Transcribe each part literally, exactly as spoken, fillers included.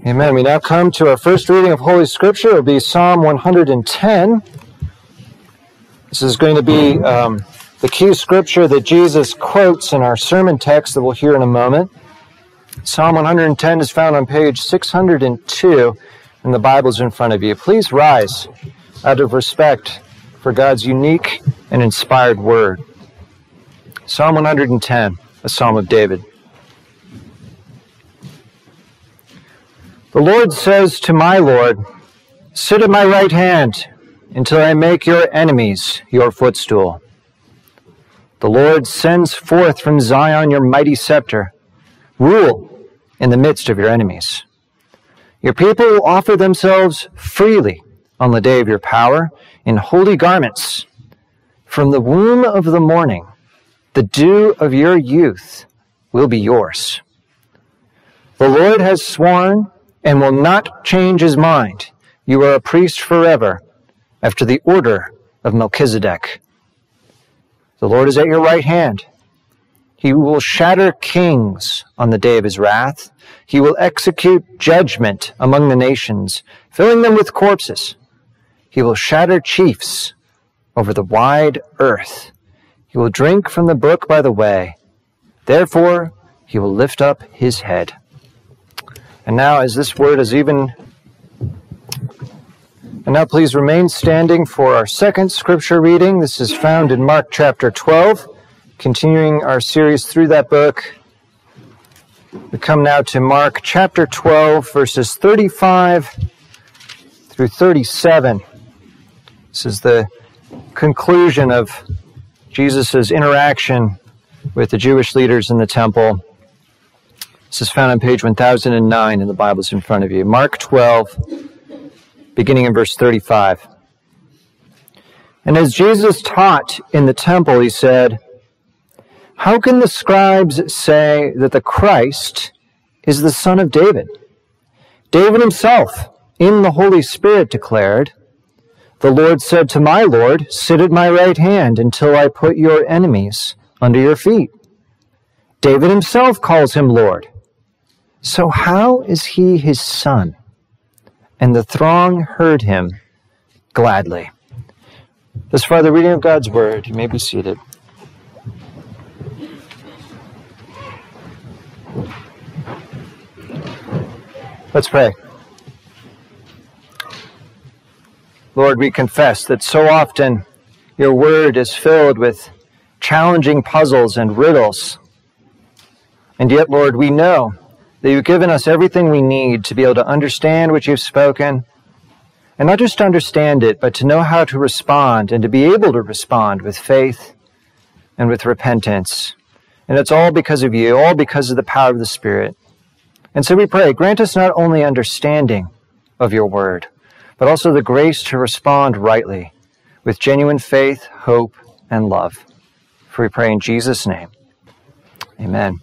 Amen. We now come to our first reading of Holy Scripture. It will be Psalm one hundred ten. This is going to be um, the key scripture that Jesus quotes in our sermon text that we'll hear in a moment. Psalm one hundred ten is found on page six hundred two, and the Bible's in front of you. Please rise out of respect for God's unique and inspired word. Psalm one hundred ten, a psalm of David. The Lord says to my Lord, "Sit at my right hand until I make your enemies your footstool." The Lord sends forth from Zion your mighty scepter. Rule in the midst of your enemies. Your people will offer themselves freely on the day of your power in holy garments. From the womb of the morning, the dew of your youth will be yours. The Lord has sworn and will not change his mind. You are a priest forever, after the order of Melchizedek. The Lord is at your right hand. He will shatter kings on the day of his wrath. He will execute judgment among the nations, filling them with corpses. He will shatter chiefs over the wide earth. He will drink from the brook by the way. Therefore, he will lift up his head. And now, as this word is even... And now please remain standing for our second scripture reading. This is found in Mark chapter twelve, continuing our series through that book. We come now to Mark chapter twelve, verses thirty-five through thirty-seven. This is the conclusion of Jesus' interaction with the Jewish leaders in the temple. This is found on page one thousand nine in the Bibles in front of you. Mark twelve, beginning in verse thirty-five. And as Jesus taught in the temple, he said, "How can the scribes say that the Christ is the son of David? David himself, in the Holy Spirit, declared, 'The Lord said to my Lord, sit at my right hand until I put your enemies under your feet.' David himself calls him Lord. So how is he his son?" And the throng heard him gladly. Thus far, the reading of God's word. You may be seated. Let's pray. Lord, we confess that so often your word is filled with challenging puzzles and riddles. And yet, Lord, we know that you've given us everything we need to be able to understand what you've spoken, and not just to understand it, but to know how to respond and to be able to respond with faith and with repentance. And it's all because of you, all because of the power of the Spirit. And so we pray, grant us not only understanding of your word, but also the grace to respond rightly with genuine faith, hope, and love. For we pray in Jesus' name. Amen.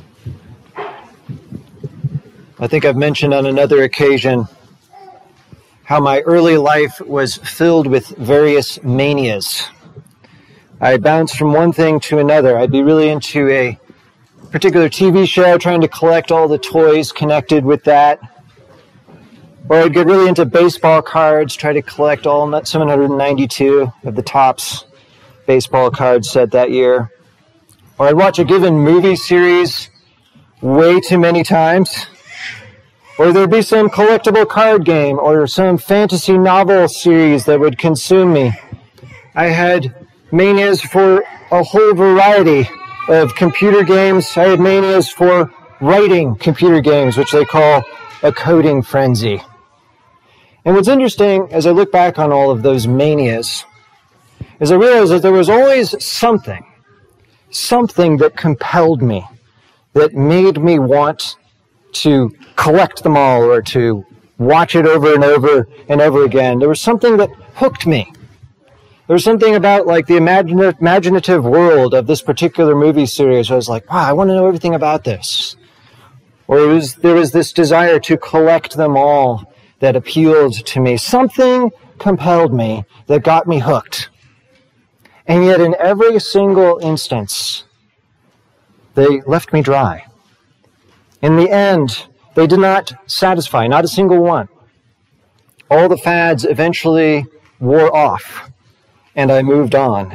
I think I've mentioned on another occasion how my early life was filled with various manias. I bounced from one thing to another. I'd be really into a particular T V show, trying to collect all the toys connected with that. Or I'd get really into baseball cards, try to collect all seven hundred ninety-two of the Topps baseball cards set that year. Or I'd watch a given movie series way too many times. Or there'd be some collectible card game or some fantasy novel series that would consume me. I had manias for a whole variety of computer games. I had manias for writing computer games, which they call a coding frenzy. And what's interesting, as I look back on all of those manias, is I realize that there was always something, something that compelled me, that made me want to collect them all or to watch it over and over and over again. There was something that hooked me. There was something about like the imagina- imaginative world of this particular movie series. I was like, wow, I want to know everything about this. Or it was, there was this desire to collect them all that appealed to me. Something compelled me that got me hooked. And yet in every single instance, they left me dry. In the end, They did not satisfy, not a single one. All the fads eventually wore off, and I moved on.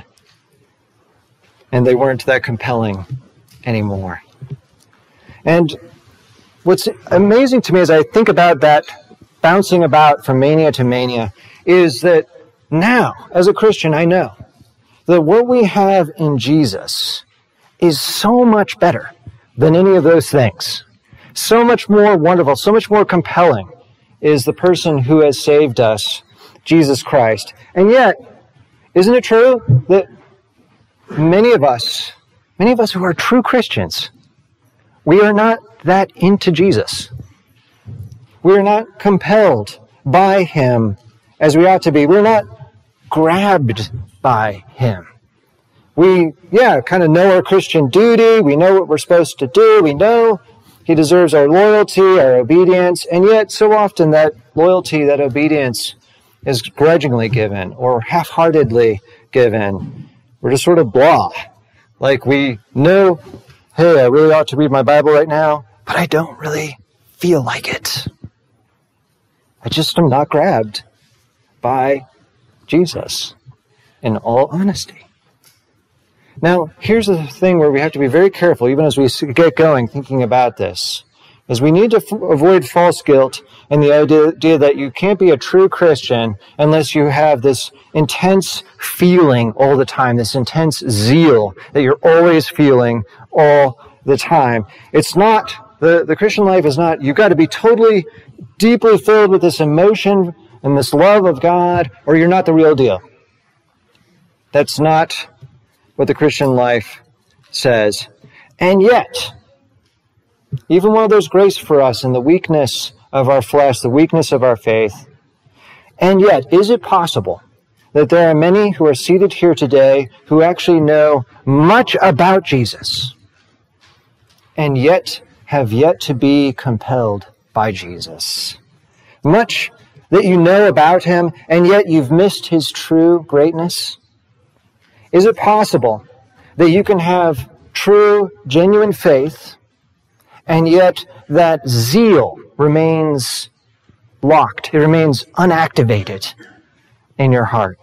And they weren't that compelling anymore. And what's amazing to me as I think about that bouncing about from mania to mania is that now, as a Christian, I know that what we have in Jesus is so much better than any of those things. So much more wonderful, so much more compelling is the person who has saved us, Jesus Christ. And yet, isn't it true that many of us, many of us who are true Christians, we are not that into Jesus. We are not compelled by him as we ought to be. We're not grabbed by him. We, yeah, kind of know our Christian duty. We know what we're supposed to do. We know he deserves our loyalty, our obedience, and yet so often that loyalty, that obedience is grudgingly given or half-heartedly given. We're just sort of blah. Like we know, hey, I really ought to read my Bible right now, but I don't really feel like it. I just am not grabbed by Jesus, in all honesty. Now, here's the thing where we have to be very careful, even as we get going thinking about this, is we need to f- avoid false guilt and the idea, idea that you can't be a true Christian unless you have this intense feeling all the time, this intense zeal that you're always feeling all the time. It's not, the, the Christian life is not, you've got to be totally, deeply filled with this emotion and this love of God, or you're not the real deal. That's not what the Christian life says. And yet, even while there's grace for us in the weakness of our flesh, the weakness of our faith, and yet, is it possible that there are many who are seated here today who actually know much about Jesus, and yet have yet to be compelled by Jesus? Much that you know about him, and yet you've missed his true greatness? Is it possible that you can have true, genuine faith, and yet that zeal remains locked, it remains unactivated in your heart?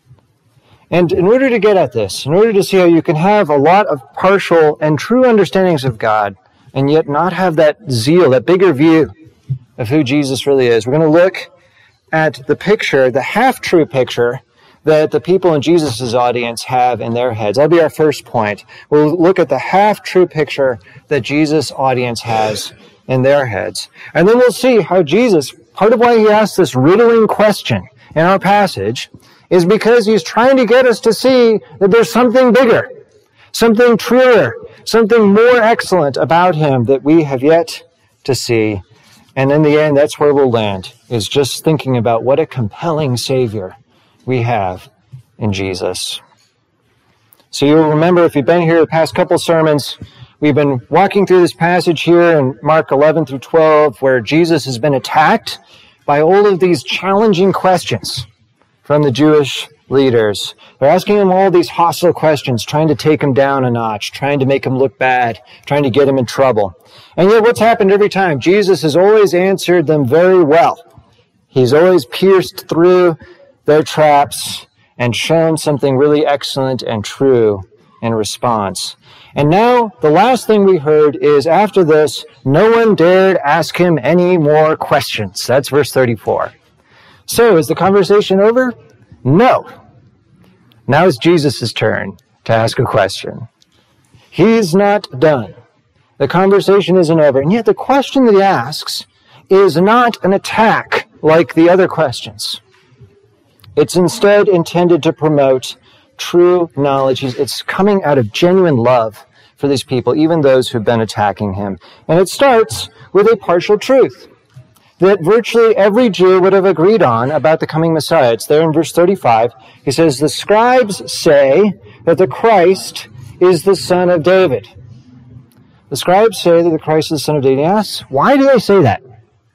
And in order to get at this, in order to see how you can have a lot of partial and true understandings of God, and yet not have that zeal, that bigger view of who Jesus really is, we're going to look at the picture, the half-true picture that the people in Jesus' audience have in their heads. That'll be our first point. We'll look at the half-true picture that Jesus' audience has in their heads. And then we'll see how Jesus, part of why he asked this riddling question in our passage, is because he's trying to get us to see that there's something bigger, something truer, something more excellent about him that we have yet to see. And in the end, that's where we'll land, is just thinking about what a compelling Savior we have in Jesus. So you'll remember, if you've been here the past couple sermons, we've been walking through this passage here in Mark eleven through twelve, where Jesus has been attacked by all of these challenging questions from the Jewish leaders. They're asking him all these hostile questions, trying to take him down a notch, trying to make him look bad, trying to get him in trouble. And yet what's happened every time? Jesus has always answered them very well. He's always pierced through their traps and shown something really excellent and true in response. And now, the last thing we heard is, after this, no one dared ask him any more questions. That's verse thirty-four. So, is the conversation over? No. Now it's Jesus' turn to ask a question. He's not done. The conversation isn't over. And yet the question that he asks is not an attack like the other questions. It's instead intended to promote true knowledge. It's coming out of genuine love for these people, even those who've been attacking him. And it starts with a partial truth that virtually every Jew would have agreed on about the coming Messiah. It's there in verse thirty-five. He says, the scribes say that the Christ is the son of David. The scribes say that the Christ is the son of David. He asks, why do they say that?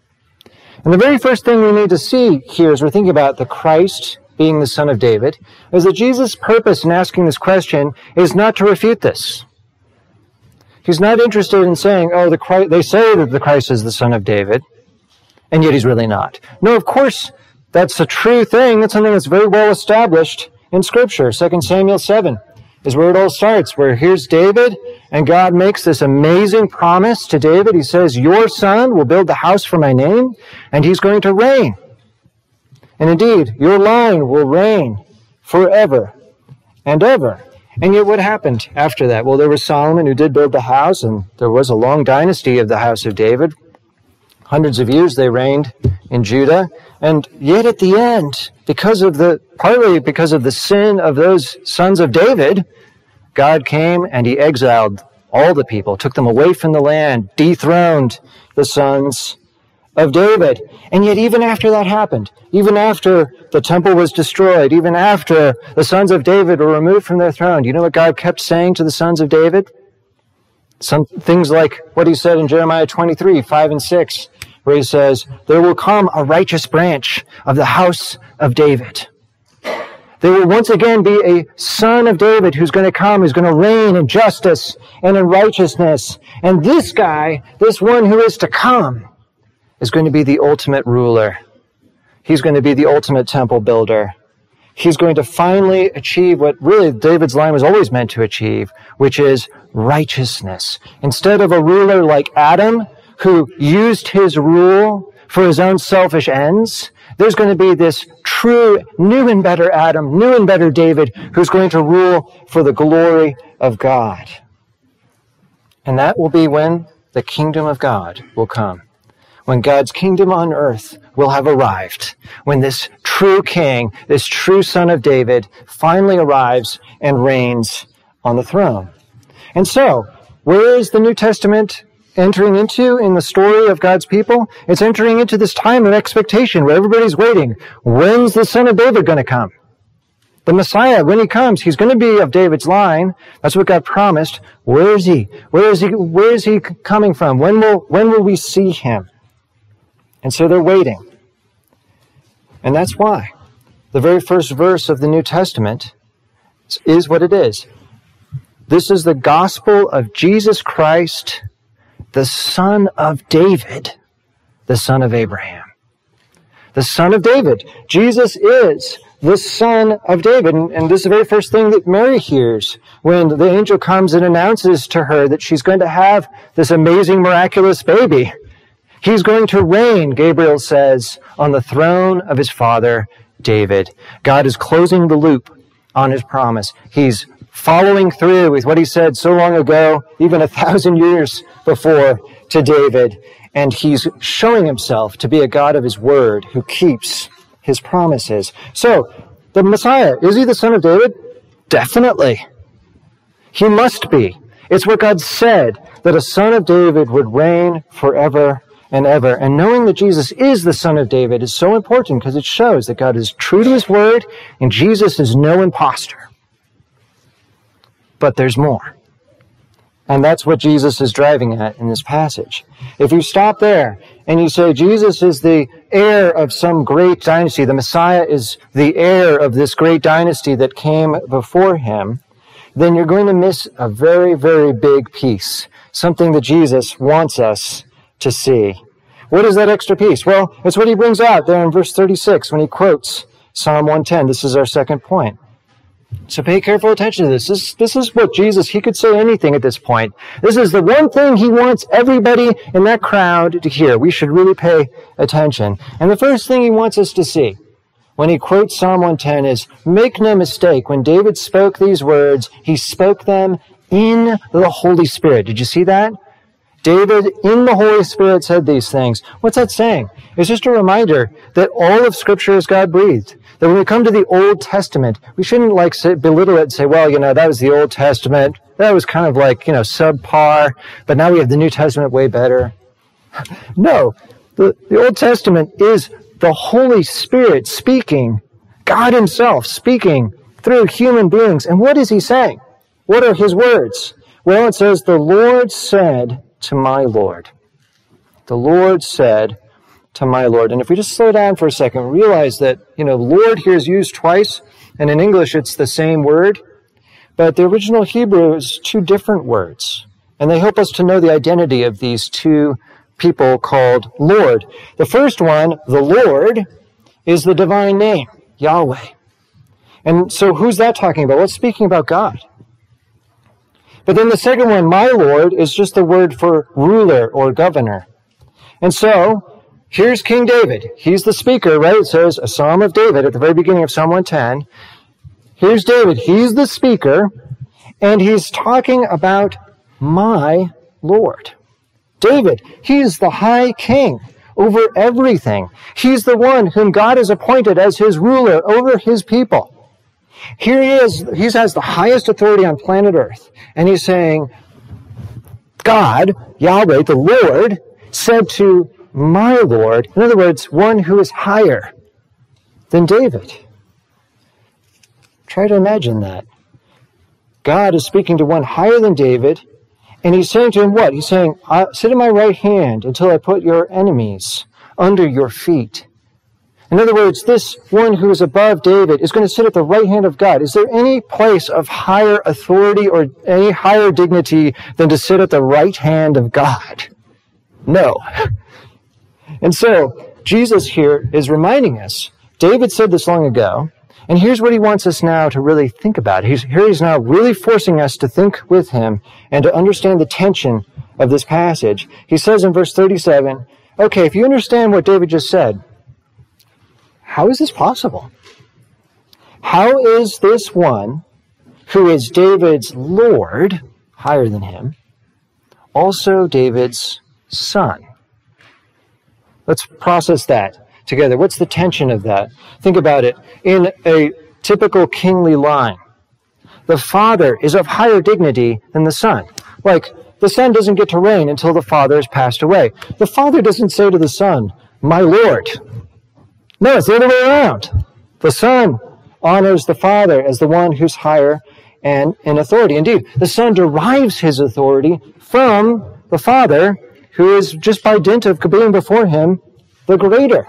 And the very first thing we need to see here as we're thinking about the Christ being the son of David is that Jesus' purpose in asking this question is not to refute this. He's not interested in saying, oh, the Christ, they say that the Christ is the son of David, and yet he's really not. No, of course, that's a true thing. That's something that's very well established in Scripture. Second Samuel seven is where it all starts, where here's David, and God makes this amazing promise to David. He says, your son will build the house for my name, and he's going to reign. And indeed, your line will reign forever and ever. And yet what happened after that? Well, there was Solomon who did build the house, and there was a long dynasty of the house of David. Hundreds of years they reigned in Judah. And yet at the end, because of the, partly because of the sin of those sons of David, God came and he exiled all the people, took them away from the land, dethroned the sons of David. And yet even after that happened, even after the temple was destroyed, even after the sons of David were removed from their throne, do you know what God kept saying to the sons of David? Some things like what he said in Jeremiah twenty-three, five and six, where he says, there will come a righteous branch of the house of David. There will once again be a son of David who's going to come, who's going to reign in justice and in righteousness. And this guy, this one who is to come, is going to be the ultimate ruler. He's going to be the ultimate temple builder. He's going to finally achieve what really David's line was always meant to achieve, which is righteousness. Instead of a ruler like Adam, who used his rule for his own selfish ends, there's going to be this true, new and better Adam, new and better David, who's going to rule for the glory of God. And that will be when the kingdom of God will come. When God's kingdom on earth will have arrived. When this true king, this true son of David, finally arrives and reigns on the throne. And so, where is the New Testament entering into in the story of God's people? It's entering into this time of expectation where everybody's waiting. When's the son of David going to come? The Messiah, when he comes, he's going to be of David's line. That's what God promised. Where is he? Where is he? Where is he coming from? When will, when will we see him? And so they're waiting. And that's why the very first verse of the New Testament is what it is. This is the gospel of Jesus Christ, the son of David, the son of Abraham. The son of David. Jesus is the son of David. And, and this is the very first thing that Mary hears when the angel comes and announces to her that she's going to have this amazing, miraculous baby. He's going to reign, Gabriel says, on the throne of his father, David. God is closing the loop on his promise. He's following through with what he said so long ago, even a thousand years before, to David. And he's showing himself to be a God of his word who keeps his promises. So, the Messiah, is he the son of David? Definitely. He must be. It's what God said, that a son of David would reign forever and ever. And knowing that Jesus is the son of David is so important because it shows that God is true to his word and Jesus is no imposter. But there's more. And that's what Jesus is driving at in this passage. If you stop there and you say Jesus is the heir of some great dynasty, the Messiah is the heir of this great dynasty that came before him, then you're going to miss a very, very big piece, something that Jesus wants us to see. What is that extra piece? Well, it's what he brings out there in verse thirty-six when he quotes Psalm one ten. This is our second point. So pay careful attention to this. This, this is what Jesus, he could say anything at this point. This is the one thing he wants everybody in that crowd to hear. We should really pay attention. And the first thing he wants us to see when he quotes Psalm one ten is, make no mistake, when David spoke these words, he spoke them in the Holy Spirit. Did you see that? David, in the Holy Spirit, said these things. What's that saying? It's just a reminder that all of Scripture is God-breathed. That when we come to the Old Testament, we shouldn't like say, belittle it and say, well, you know, that was the Old Testament. That was kind of like, you know, subpar, but now we have the New Testament way better. No, the, the Old Testament is the Holy Spirit speaking, God himself speaking through human beings. And what is he saying? What are his words? Well, it says, the Lord said to my Lord. The Lord said to my Lord. And if we just slow down for a second, realize that, you know, Lord here is used twice, and in English it's the same word, but the original Hebrew is two different words. And they help us to know the identity of these two people called Lord. The first one, the Lord, is the divine name, Yahweh. And so who's that talking about? Well, it's speaking about God. But then the second one, my Lord, is just the word for ruler or governor. And so, here's King David. He's the speaker, right? It says a Psalm of David at the very beginning of Psalm one ten. Here's David. He's the speaker, and he's talking about my Lord. David, he's the high king over everything. He's the one whom God has appointed as his ruler over his people. Here he is. He has the highest authority on planet Earth. And he's saying, God, Yahweh, the Lord, said to my Lord, in other words, one who is higher than David. Try to imagine that. God is speaking to one higher than David, and he's saying to him what? He's saying, sit at my right hand until I put your enemies under your feet. In other words, this one who is above David is going to sit at the right hand of God. Is there any place of higher authority or any higher dignity than to sit at the right hand of God? No. And so, Jesus here is reminding us, David said this long ago, and here's what he wants us now to really think about. He's, here he's now really forcing us to think with him and to understand the tension of this passage. He says in verse thirty-seven, okay, if you understand what David just said, how is this possible? How is this one who is David's Lord, higher than him, also David's son? Let's process that together. What's the tension of that? Think about it. In a typical kingly line, the father is of higher dignity than the son. Like, the son doesn't get to reign until the father has passed away. The father doesn't say to the son, my Lord. No, it's the other way around. The son honors the father as the one who's higher and in authority. Indeed, the son derives his authority from the father, who is just by dint of being before him, the greater.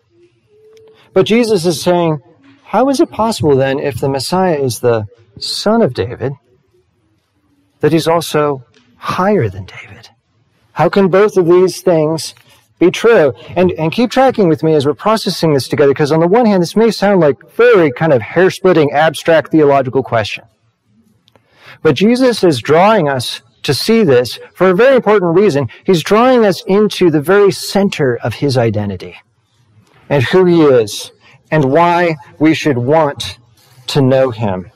But Jesus is saying, how is it possible then, if the Messiah is the son of David, that he's also higher than David? How can both of these things be true? And, and keep tracking with me as we're processing this together, because on the one hand, this may sound like very kind of hair-splitting, abstract theological question. But Jesus is drawing us to see this for a very important reason. He's drawing us into the very center of his identity and who he is and why we should want to know him.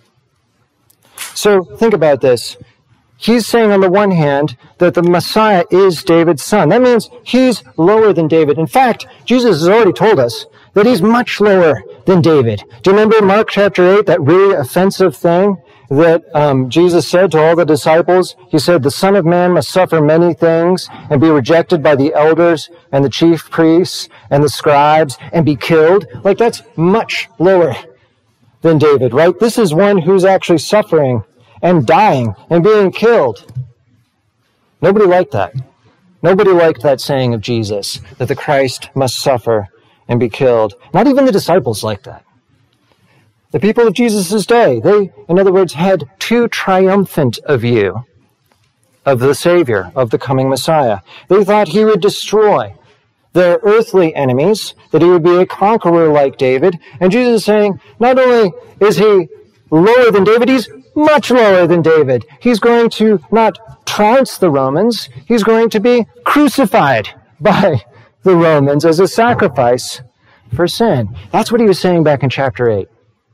So think about this. He's saying on the one hand that the Messiah is David's son. That means he's lower than David. In fact, Jesus has already told us that he's much lower than David. Do you remember Mark chapter eight, that really offensive thing that um, Jesus said to all the disciples? He said, the Son of Man must suffer many things and be rejected by the elders and the chief priests and the scribes and be killed. Like, that's much lower than David, right? This is one who's actually suffering and dying and being killed. Nobody liked that. Nobody liked that saying of Jesus, that the Christ must suffer and be killed. Not even the disciples liked that. The people of Jesus' day, they, in other words, had too triumphant a view of the Savior, of the coming Messiah. They thought he would destroy their earthly enemies, that he would be a conqueror like David. And Jesus is saying, not only is he lower than David, he's much lower than David. He's going to not trounce the Romans, he's going to be crucified by the Romans as a sacrifice for sin. That's what he was saying back in chapter eight.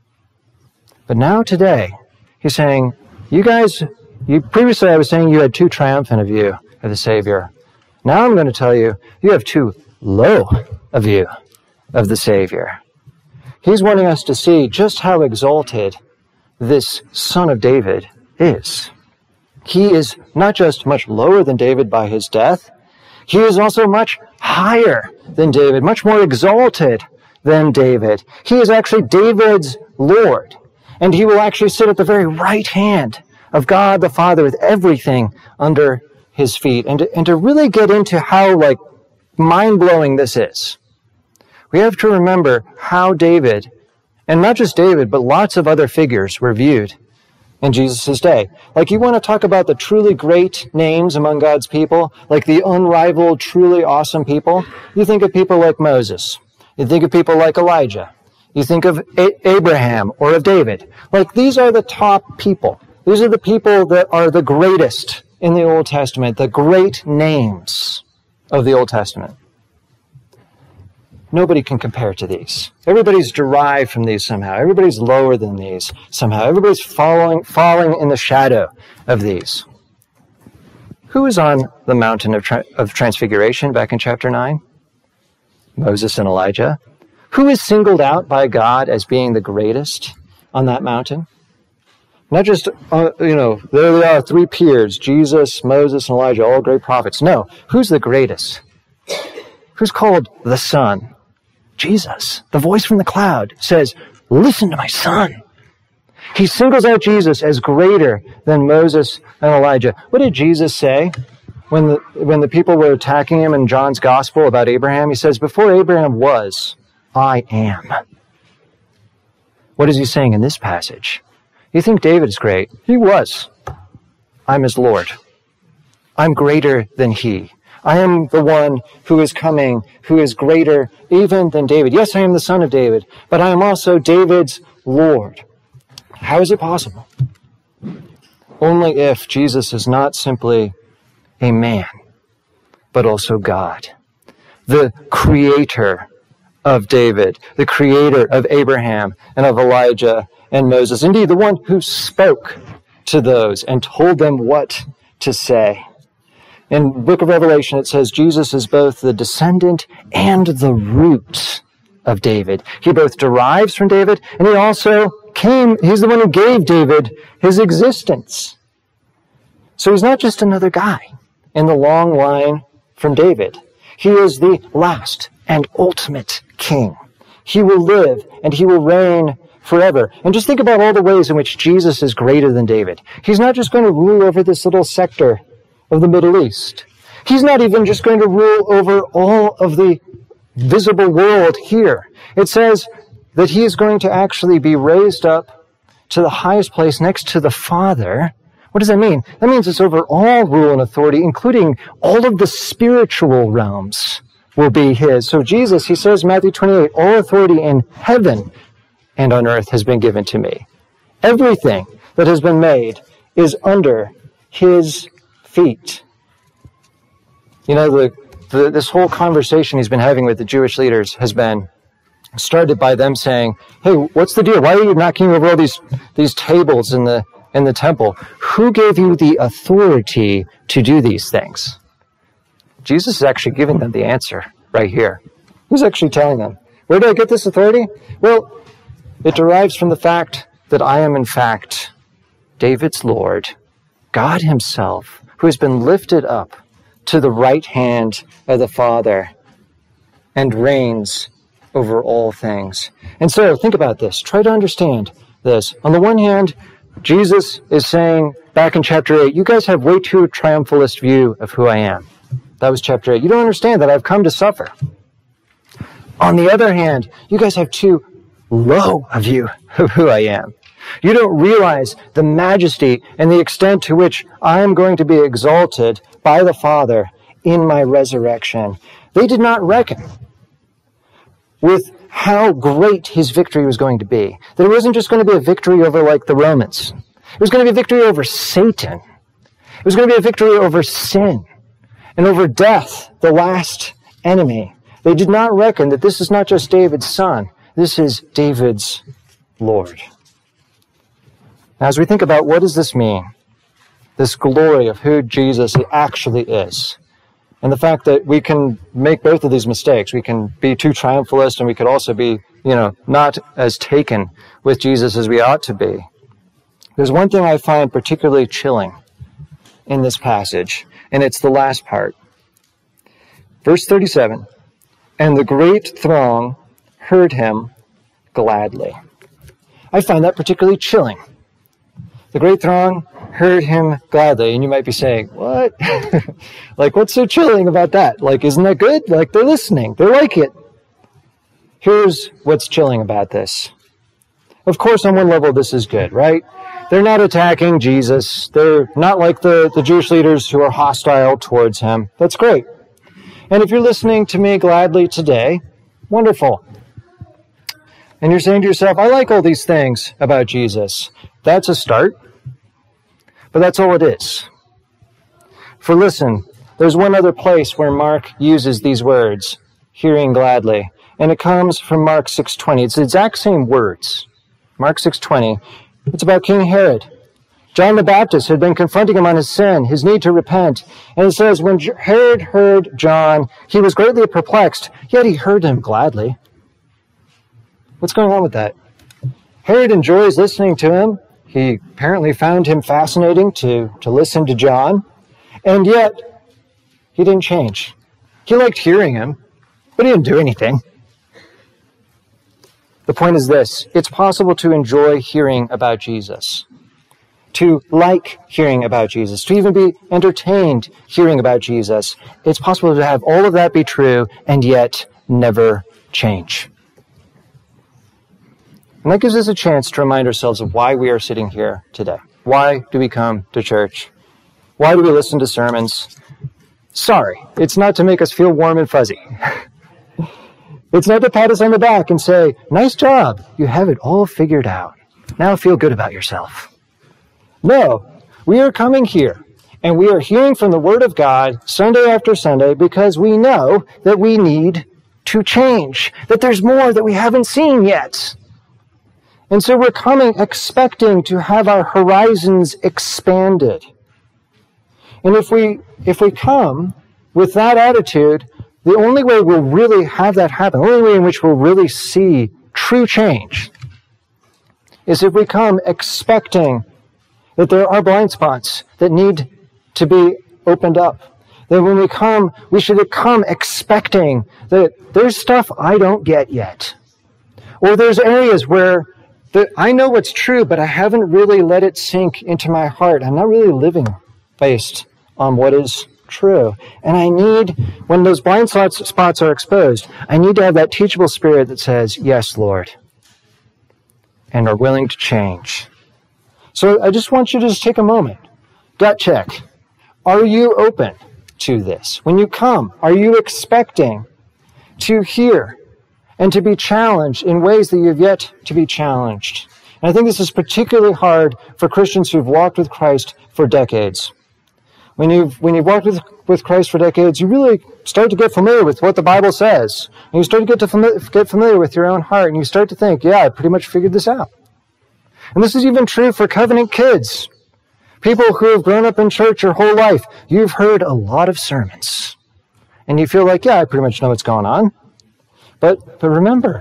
But now today, he's saying, you guys, you previously I was saying you had too triumphant a view of the Savior. Now I'm going to tell you, you have too low a view of the Savior. He's wanting us to see just how exalted this Son of David is. He is not just much lower than David by his death, he is also much higher than David, much more exalted than David. He is actually David's Lord, and he will actually sit at the very right hand of God the Father with everything under his feet. And to, and to really get into how, like, mind-blowing this is, we have to remember how David, and not just David, but lots of other figures were viewed in Jesus' day. Like, you want to talk about the truly great names among God's people, like the unrivaled, truly awesome people, you think of people like Moses. You think of people like Elijah. You think of A- Abraham or of David. Like, these are the top people. These are the people that are the greatest in the Old Testament, the great names of the Old Testament. Nobody can compare to these. Everybody's derived from these somehow. Everybody's lower than these somehow. Everybody's following, falling in the shadow of these. Who is on the mountain of, tra- of transfiguration back in chapter nine? Moses and Elijah. Who is singled out by God as being the greatest on that mountain? Not just, uh, you know, there they are, three peers, Jesus, Moses, and Elijah, all great prophets. No, who's the greatest? Who's called the Son? Jesus. The voice from the cloud says, listen to my Son. He singles out Jesus as greater than Moses and Elijah. What did Jesus say when the, when the people were attacking him in John's gospel about Abraham? He says, before Abraham was, I am. What is he saying in this passage? You think David's great? He was. I'm his Lord. I'm greater than he. I am the one who is coming, who is greater even than David. Yes, I am the son of David, but I am also David's Lord. How is it possible? Only if Jesus is not simply a man, but also God, the creator of David, the creator of Abraham and of Elijah and Moses. Indeed, the one who spoke to those and told them what to say. In the book of Revelation, it says Jesus is both the descendant and the root of David. He both derives from David, and he also came, he's the one who gave David his existence. So he's not just another guy in the long line from David. He is the last and ultimate king. He will live and he will reign forever. And just think about all the ways in which Jesus is greater than David. He's not just going to rule over this little sector of the Middle East. He's not even just going to rule over all of the visible world here. It says that he is going to actually be raised up to the highest place next to the Father. What does that mean? That means it's over all rule and authority, including all of the spiritual realms will be his. So Jesus, he says, Matthew twenty-eight, all authority in heaven and on earth has been given to me. Everything that has been made is under his feet. You know, the, the this whole conversation he's been having with the Jewish leaders has been started by them saying, hey, what's the deal? Why are you knocking over all these these tables in the in the temple? Who gave you the authority to do these things? Jesus is actually giving them the answer right here. He's actually telling them, where did I get this authority? Well, it derives from the fact that I am in fact David's Lord, God himself, who has been lifted up to the right hand of the Father and reigns over all things. And so think about this. Try to understand this. On the one hand, Jesus is saying back in chapter eight, you guys have way too triumphalist view of who I am. That was chapter eight. You don't understand that I've come to suffer. On the other hand, you guys have too low a view of who I am. You don't realize the majesty and the extent to which I am going to be exalted by the Father in my resurrection. They did not reckon with how great his victory was going to be. That it wasn't just going to be a victory over like the Romans. It was going to be a victory over Satan. It was going to be a victory over sin and over death, the last enemy. They did not reckon that this is not just David's son. This is David's Lord. Now, as we think about what does this mean, this glory of who Jesus actually is, and the fact that we can make both of these mistakes. We can be too triumphalist, and we could also be, you know, not as taken with Jesus as we ought to be. There's one thing I find particularly chilling in this passage, and it's the last part. Verse thirty-seven, and the great throng heard him gladly. I find that particularly chilling. The great throng heard him gladly. And you might be saying, what? Like, what's so chilling about that? Like, isn't that good? Like, they're listening. They like it. Here's what's chilling about this. Of course, on one level, this is good, right? They're not attacking Jesus. They're not like the, the Jewish leaders who are hostile towards him. That's great. And if you're listening to me gladly today, wonderful. And you're saying to yourself, I like all these things about Jesus. That's a start. But that's all it is. For listen, there's one other place where Mark uses these words, hearing gladly. And it comes from Mark six twenty. It's the exact same words. Mark six twenty. It's about King Herod. John the Baptist had been confronting him on his sin, his need to repent. And it says, when Herod heard John, he was greatly perplexed, yet he heard him gladly. What's going on with that? Herod enjoys listening to him. He apparently found him fascinating to, to listen to John. And yet, he didn't change. He liked hearing him, but he didn't do anything. The point is this: it's possible to enjoy hearing about Jesus, to like hearing about Jesus, to even be entertained hearing about Jesus. It's possible to have all of that be true and yet never change. And that gives us a chance to remind ourselves of why we are sitting here today. Why do we come to church? Why do we listen to sermons? Sorry, it's not to make us feel warm and fuzzy. It's not to pat us on the back and say, nice job, you have it all figured out. Now feel good about yourself. No, we are coming here and we are hearing from the Word of God Sunday after Sunday because we know that we need to change, that there's more that we haven't seen yet. And so we're coming expecting to have our horizons expanded. And if we, if we come with that attitude, the only way we'll really have that happen, the only way in which we'll really see true change, is if we come expecting that there are blind spots that need to be opened up. That when we come, we should come expecting that there's stuff I don't get yet. Or there's areas where the, I know what's true, but I haven't really let it sink into my heart. I'm not really living based on what is true. And I need, when those blind spots are exposed, I need to have that teachable spirit that says, yes, Lord, and are willing to change. So I just want you to just take a moment. Gut check. Are you open to this? When you come, are you expecting to hear and to be challenged in ways that you've yet to be challenged? And I think this is particularly hard for Christians who've walked with Christ for decades. When you've, when you've walked with, with Christ for decades, you really start to get familiar with what the Bible says. And you start to get to fami- get familiar with your own heart, and you start to think, yeah, I pretty much figured this out. And this is even true for covenant kids. People who have grown up in church your whole life. You've heard a lot of sermons. And you feel like, yeah, I pretty much know what's going on. But, but remember,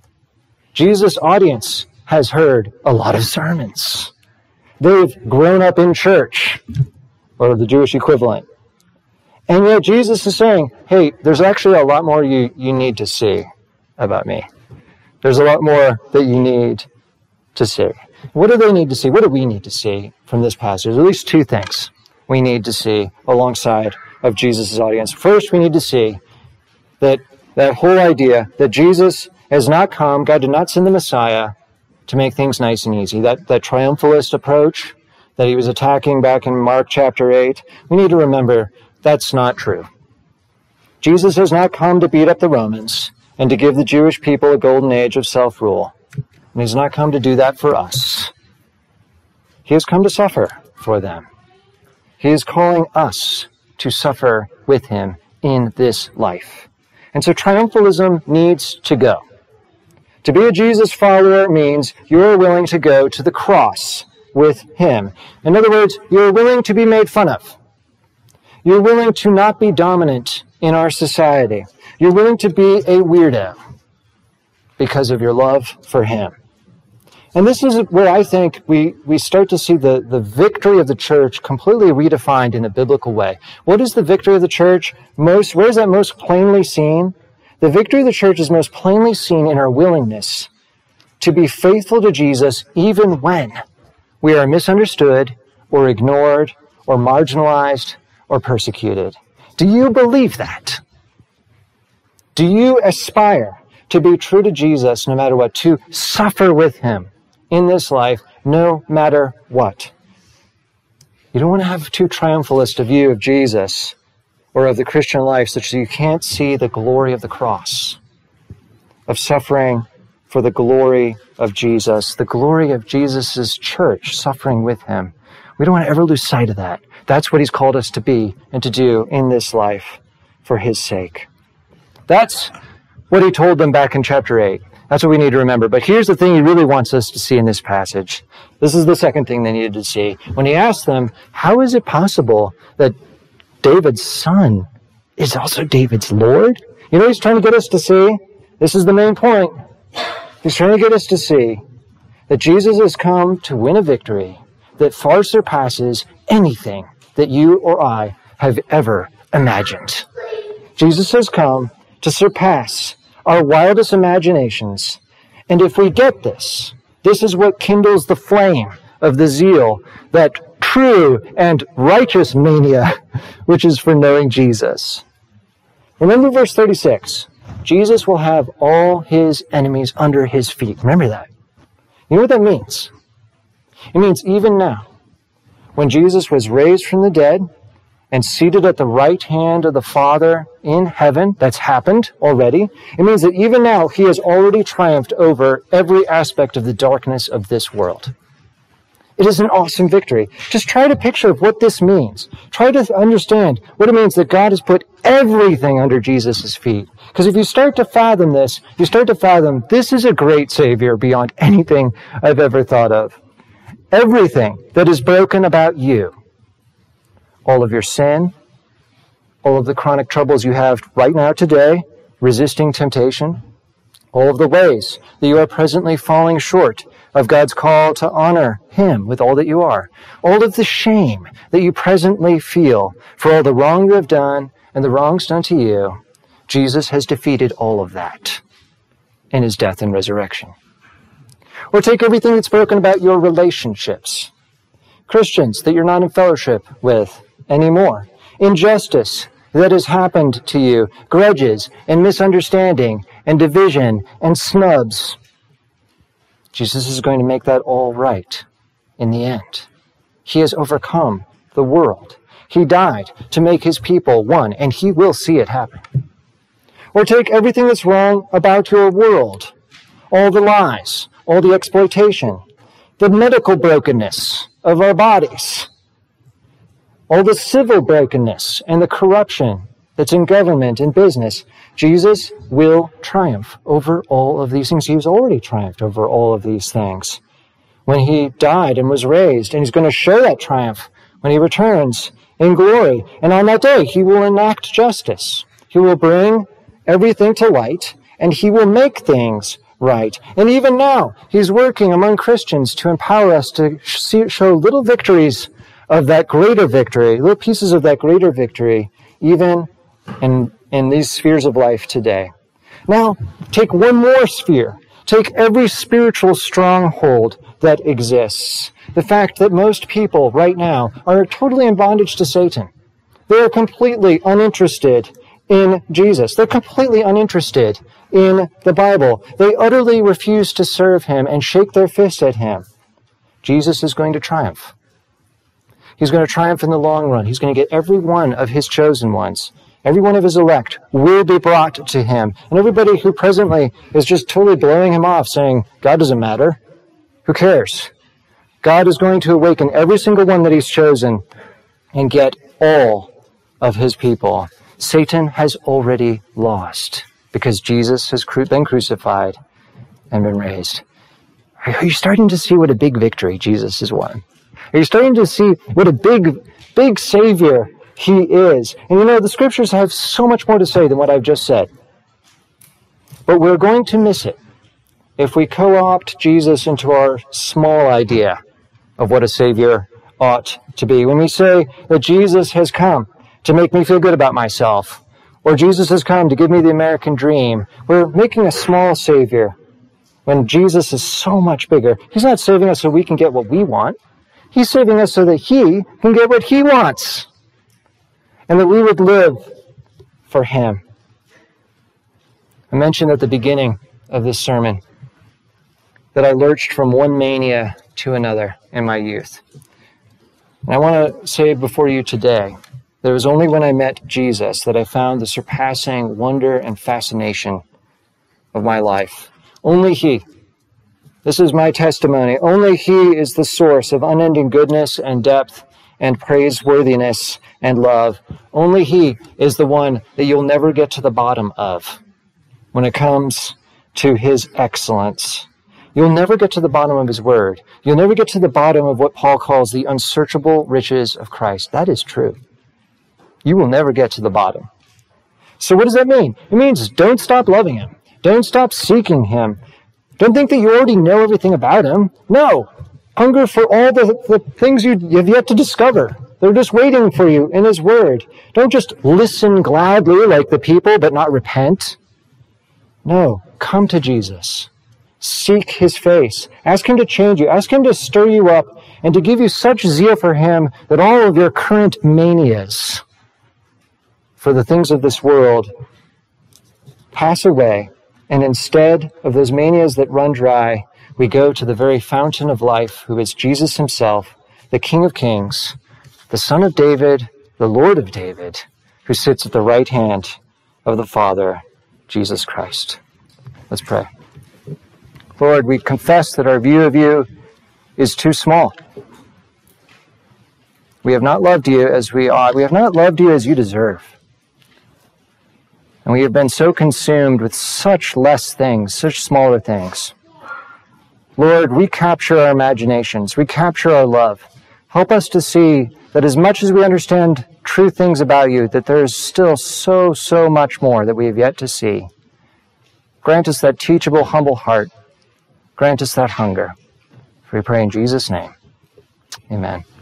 Jesus' audience has heard a lot of sermons. They've grown up in church, or the Jewish equivalent. And yet Jesus is saying, hey, there's actually a lot more you, you need to see about me. There's a lot more that you need to see. What do they need to see? What do we need to see from this passage? At least two things we need to see alongside of Jesus' audience. First, we need to see that that whole idea that Jesus has not come, God did not send the Messiah to make things nice and easy. That, that triumphalist approach that he was attacking back in Mark chapter eight, we need to remember that's not true. Jesus has not come to beat up the Romans and to give the Jewish people a golden age of self-rule. And he's not come to do that for us. He has come to suffer for them. He is calling us to suffer with him in this life. And so triumphalism needs to go. To be a Jesus follower means you are willing to go to the cross with him. In other words, you're willing to be made fun of. You're willing to not be dominant in our society. You're willing to be a weirdo because of your love for him. And this is where I think we, we start to see the, the victory of the church completely redefined in a biblical way. What is the victory of the church? Most, where is that most plainly seen? The victory of the church is most plainly seen in our willingness to be faithful to Jesus even when we are misunderstood or ignored or marginalized or persecuted. Do you believe that? Do you aspire to be true to Jesus no matter what, to suffer with him in this life, no matter what. You don't want to have too triumphalist a view of Jesus or of the Christian life such that you can't see the glory of the cross, of suffering for the glory of Jesus, the glory of Jesus' church, suffering with him. We don't want to ever lose sight of that. That's what he's called us to be and to do in this life for his sake. That's what he told them back in chapter eight. That's what we need to remember. But here's the thing he really wants us to see in this passage. This is the second thing they needed to see. When he asked them, how is it possible that David's son is also David's Lord? You know what he's trying to get us to see? This is the main point. He's trying to get us to see that Jesus has come to win a victory that far surpasses anything that you or I have ever imagined. Jesus has come to surpass our wildest imaginations. And if we get this, this is what kindles the flame of the zeal, that true and righteous mania, which is for knowing Jesus. Remember verse thirty-six. Jesus will have all his enemies under his feet. Remember that. You know what that means? It means even now, when Jesus was raised from the dead and seated at the right hand of the Father in heaven, that's happened already. It means that even now he has already triumphed over every aspect of the darkness of this world. It is an awesome victory. Just try to picture what this means. Try to understand what it means that God has put everything under Jesus' feet. Because if you start to fathom this, you start to fathom this is a great Savior beyond anything I've ever thought of. Everything that is broken about you, all of your sin, all of the chronic troubles you have right now today, resisting temptation, all of the ways that you are presently falling short of God's call to honor him with all that you are, all of the shame that you presently feel for all the wrong you have done and the wrongs done to you, Jesus has defeated all of that in his death and resurrection. Or take everything that's broken about your relationships, Christians that you're not in fellowship with anymore, injustice that has happened to you, grudges and misunderstanding and division and snubs. Jesus is going to make that all right in the end. He has overcome the world. He died to make his people one, and he will see it happen. Or take everything that's wrong about your world, all the lies, all the exploitation, the medical brokenness of our bodies, all the civil brokenness and the corruption that's in government and business. Jesus will triumph over all of these things. He's already triumphed over all of these things when he died and was raised, and he's going to show that triumph when he returns in glory. And on that day, he will enact justice. He will bring everything to light, and he will make things right. And even now, he's working among Christians to empower us to see, show little victories of that greater victory, little pieces of that greater victory, even in, in these spheres of life today. Now, take one more sphere. Take every spiritual stronghold that exists. The fact that most people right now are totally in bondage to Satan. They are completely uninterested in Jesus. They're completely uninterested in the Bible. They utterly refuse to serve him and shake their fist at him. Jesus is going to triumph. He's going to triumph in the long run. He's going to get every one of his chosen ones. Every one of his elect will be brought to him. And everybody who presently is just totally blowing him off, saying, God doesn't matter. Who cares? God is going to awaken every single one that he's chosen and get all of his people. Satan has already lost because Jesus has been crucified and been raised. Are you starting to see what a big victory Jesus has won? Are you starting to see what a big, big Savior he is? And you know, the scriptures have so much more to say than what I've just said. But we're going to miss it if we co-opt Jesus into our small idea of what a Savior ought to be. When we say that Jesus has come to make me feel good about myself, or Jesus has come to give me the American dream, we're making a small Savior when Jesus is so much bigger. He's not saving us so we can get what we want. He's saving us so that he can get what he wants, and that we would live for him. I mentioned at the beginning of this sermon that I lurched from one mania to another in my youth. And I want to say before you today, that it was only when I met Jesus that I found the surpassing wonder and fascination of my life. Only He. This is my testimony. Only He is the source of unending goodness and depth and praiseworthiness and love. Only He is the one that you'll never get to the bottom of when it comes to His excellence. You'll never get to the bottom of His word. You'll never get to the bottom of what Paul calls the unsearchable riches of Christ. That is true. You will never get to the bottom. So what does that mean? It means don't stop loving Him. Don't stop seeking Him. Don't think that you already know everything about Him. No. Hunger for all the, the things you have yet to discover. They're just waiting for you in His word. Don't just listen gladly like the people, but not repent. No. Come to Jesus. Seek His face. Ask Him to change you. Ask Him to stir you up and to give you such zeal for Him that all of your current manias for the things of this world pass away. And instead of those manias that run dry, we go to the very fountain of life, who is Jesus Himself, the King of Kings, the Son of David, the Lord of David, who sits at the right hand of the Father, Jesus Christ. Let's pray. Lord, we confess that our view of You is too small. We have not loved You as we ought. We have not loved You as You deserve. And we have been so consumed with such less things, such smaller things. Lord, recapture our imaginations, recapture our love. Help us to see that as much as we understand true things about You, that there is still so, so much more that we have yet to see. Grant us that teachable, humble heart. Grant us that hunger. For we pray in Jesus' name. Amen.